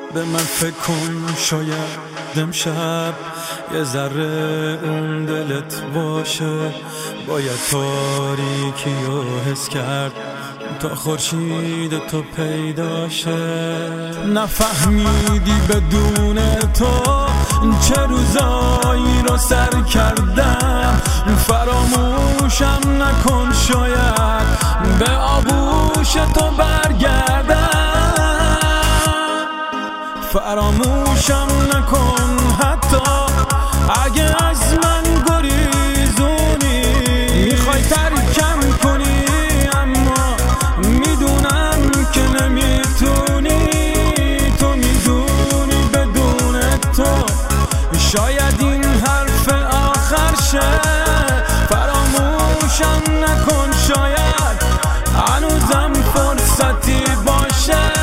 به من فکر کن، شاید امشب یه ذره اون دلت باشه. باید تاریکی رو حس کرد تا خورشید تو پیدا شه. نفهمیدی بدون تو چه روزایی رو سر کردم. فراموشم نکن، شاید به آغوش تو برگردم. فراموشم نکن حتی اگه از من گریزونی. میخوای ترکم کنی اما میدونم که نمیتونی. تو میدونی بدون تو شاید این حرف آخر شه. فراموشم نکن، شاید هنوزم فرصتی باشه.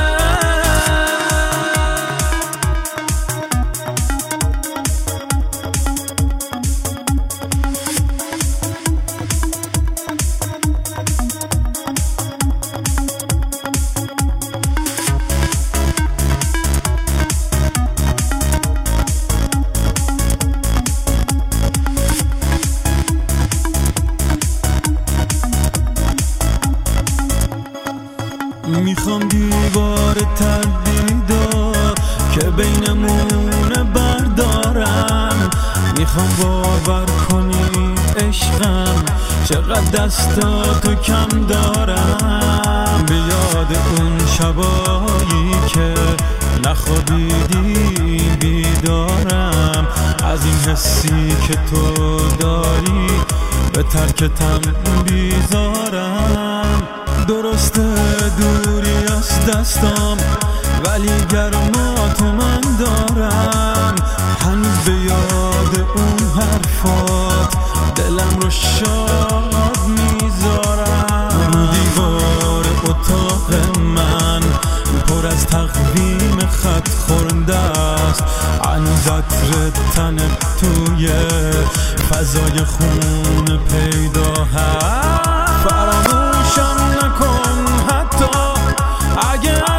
میخوام دیوار تردیدا که بینمونه بردارم. میخوام باور کنی عشقم چقدر دستاتو کم دارم. به یاد اون شبایی که نخوابیدی بیدارم. از این حسی که تو داری به ترکتم بیزارم. درسته دوری از دستم ولی گرماتو من دارم. هنوز به یاد اون حرفات دلم رو شاد میذارم. رو دیوار اتاق من پر از تقویم خط خورده است. هنوز عطر تنت توی فضای خون پیدا هست. فراموشم نکن حتی اگه